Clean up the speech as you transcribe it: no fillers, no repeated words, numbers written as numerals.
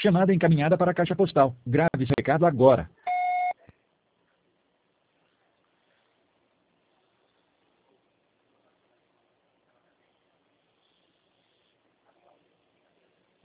Chamada encaminhada para a caixa postal. Grave esse recado agora.